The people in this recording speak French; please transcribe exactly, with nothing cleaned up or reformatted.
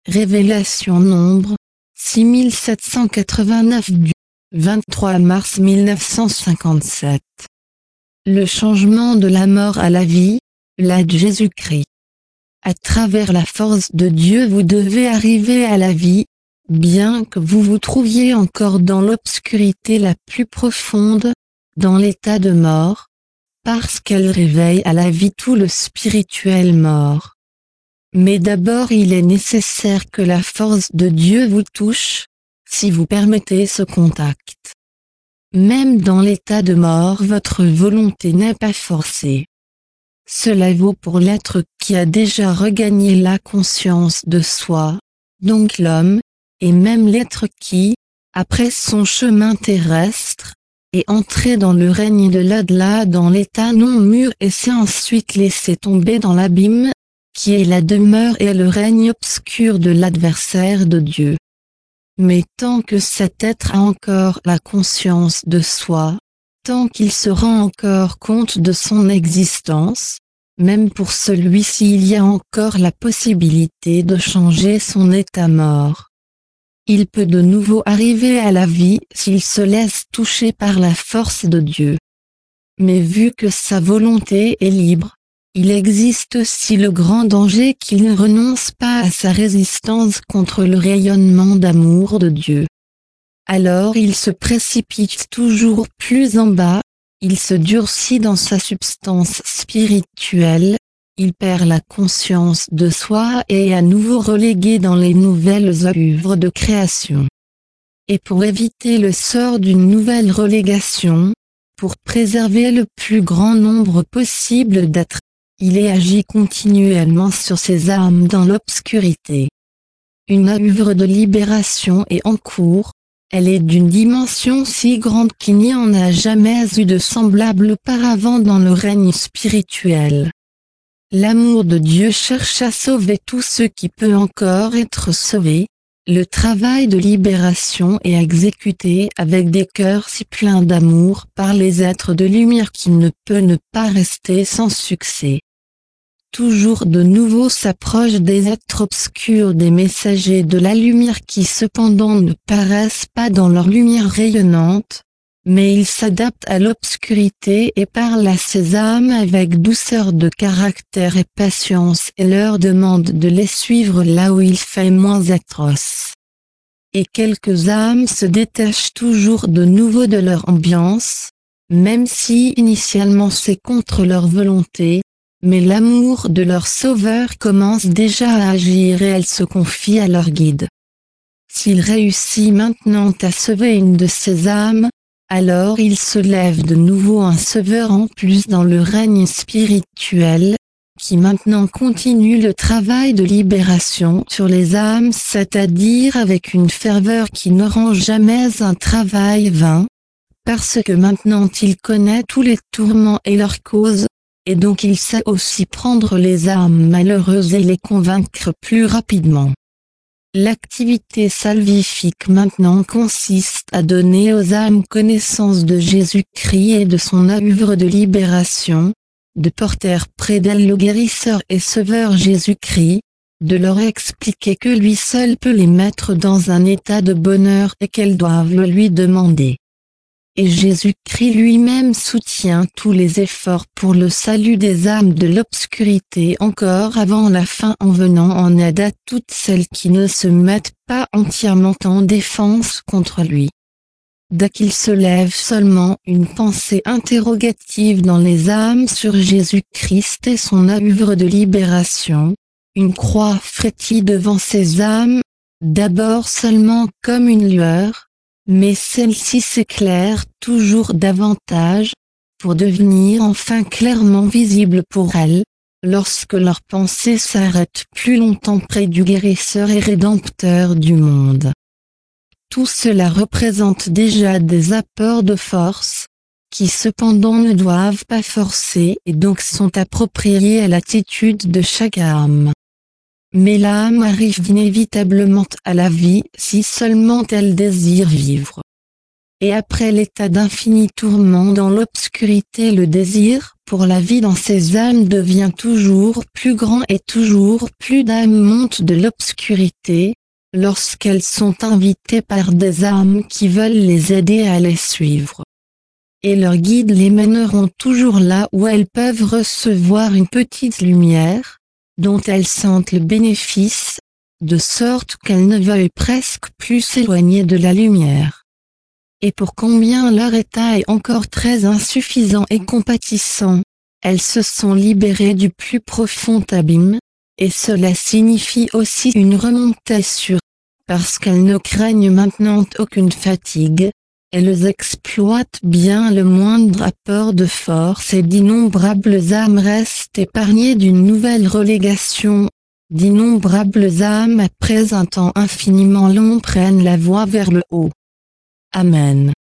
Révélation Nombre, six mille sept cent quatre-vingt-neuf du vingt-trois mars mille neuf cent cinquante-sept. Le changement de la mort à la vie, la de Jésus-Christ. À travers la force de Dieu vous devez arriver à la vie, bien que vous vous trouviez encore dans l'obscurité la plus profonde, dans l'état de mort, parce qu'elle réveille à la vie tout le spirituel mort. Mais d'abord il est nécessaire que la force de Dieu vous touche, si vous permettez ce contact. Même dans l'état de mort votre volonté n'est pas forcée. Cela vaut pour l'être qui a déjà regagné la conscience de soi, donc l'homme, et même l'être qui, après son chemin terrestre, est entré dans le règne de l'au-delà dans l'état non mûr et s'est ensuite laissé tomber dans l'abîme, qui est la demeure et le règne obscur de l'adversaire de Dieu. Mais tant que cet être a encore la conscience de soi, tant qu'il se rend encore compte de son existence, même pour celui-ci il y a encore la possibilité de changer son état mort. Il peut de nouveau arriver à la vie s'il se laisse toucher par la force de Dieu. Mais vu que sa volonté est libre, il existe aussi le grand danger qu'il ne renonce pas à sa résistance contre le rayonnement d'amour de Dieu. Alors il se précipite toujours plus en bas, il se durcit dans sa substance spirituelle, il perd la conscience de soi et est à nouveau relégué dans les nouvelles œuvres de création. Et pour éviter le sort d'une nouvelle relégation, pour préserver le plus grand nombre possible d'êtres, il est agi continuellement sur ces âmes dans l'obscurité. Une œuvre de libération est en cours, elle est d'une dimension si grande qu'il n'y en a jamais eu de semblable auparavant dans le règne spirituel. L'amour de Dieu cherche à sauver tout ce qui peut encore être sauvé, le travail de libération est exécuté avec des cœurs si pleins d'amour par les êtres de lumière qu'il ne peut ne pas rester sans succès. Toujours de nouveau s'approchent des êtres obscurs des messagers de la lumière qui cependant ne paraissent pas dans leur lumière rayonnante, mais ils s'adaptent à l'obscurité et parlent à ces âmes avec douceur de caractère et patience et leur demandent de les suivre là où il fait moins atroce. Et quelques âmes se détachent toujours de nouveau de leur ambiance, même si initialement c'est contre leur volonté, mais l'amour de leur sauveur commence déjà à agir et elles se confient à leur guide. S'il réussit maintenant à sauver une de ces âmes, alors il se lève de nouveau un sauveur en plus dans le règne spirituel, qui maintenant continue le travail de libération sur les âmes, c'est-à-dire avec une ferveur qui ne rend jamais un travail vain, parce que maintenant il connaît tous les tourments et leurs causes, et donc il sait aussi prendre les âmes malheureuses et les convaincre plus rapidement. L'activité salvifique maintenant consiste à donner aux âmes connaissance de Jésus-Christ et de son œuvre de libération, de porter près d'elles le guérisseur et sauveur Jésus-Christ, de leur expliquer que lui seul peut les mettre dans un état de bonheur et qu'elles doivent le lui demander. Et Jésus-Christ lui-même soutient tous les efforts pour le salut des âmes de l'obscurité encore avant la fin en venant en aide à toutes celles qui ne se mettent pas entièrement en défense contre lui. Dès qu'il se lève seulement une pensée interrogative dans les âmes sur Jésus-Christ et son œuvre de libération, une croix frétille devant ces âmes, d'abord seulement comme une lueur, mais celle-ci s'éclaire toujours davantage, pour devenir enfin clairement visible pour elles, lorsque leur pensée s'arrête plus longtemps près du guérisseur et rédempteur du monde. Tout cela représente déjà des apports de force, qui cependant ne doivent pas forcer et donc sont appropriés à l'attitude de chaque âme. Mais l'âme arrive inévitablement à la vie si seulement elle désire vivre. et après l'état d'infini tourment dans l'obscurité, le désir pour la vie dans ces âmes devient toujours plus grand et toujours plus d'âmes montent de l'obscurité, lorsqu'elles sont invitées par des âmes qui veulent les aider à les suivre. Et leurs guides les mèneront toujours là où elles peuvent recevoir une petite lumière, dont elles sentent le bénéfice, de sorte qu'elles ne veuillent presque plus s'éloigner de la lumière. Et pour combien leur état est encore très insuffisant et compatissant, elles se sont libérées du plus profond abîme, et cela signifie aussi une remontée sûre, parce qu'elles ne craignent maintenant aucune fatigue, elles exploitent bien le moindre apport de force et d'innombrables âmes restent épargnées d'une nouvelle relégation, d'innombrables âmes après un temps infiniment long prennent la voie vers le haut. Amen.